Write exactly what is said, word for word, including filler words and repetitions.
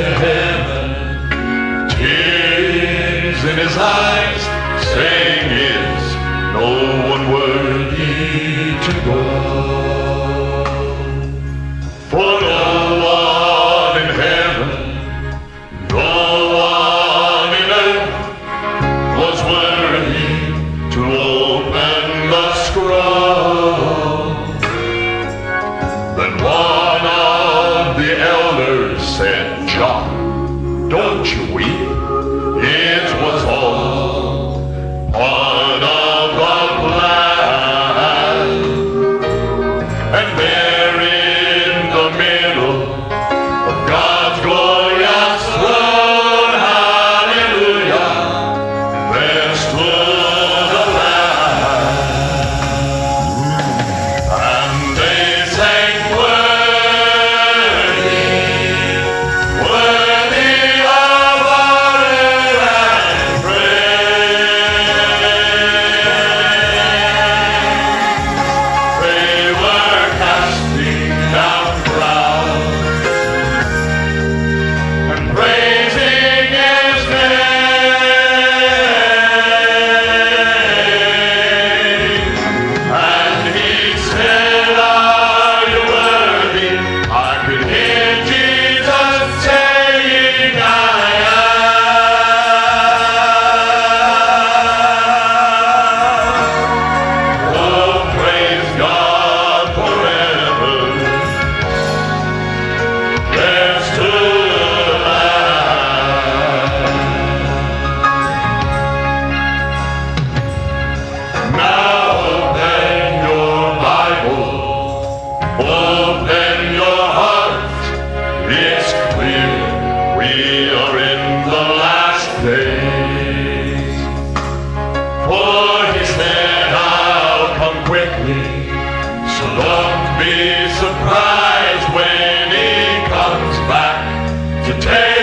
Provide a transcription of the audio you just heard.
heaven, tears in his eyes, saying, is no one worthy to go? For no one in heaven, no one in earth was worthy to open the scroll. Then one of the elders said, John, don't you weep. It was all part of the plan. And there in the middle of God's glorious throne, hallelujah, there stood a lamb. And they sang, worthy, worthy of honor and praise. They were casting down crowns and praising his name. And he said, are you worthy? I could hear Jesus saying, I am. Oh, praise God forever. There stood a lamb. Now open your Bible, open your heart. It's clear we are in the last days. For he said, I'll come quickly, so don't be surprised when he comes back to take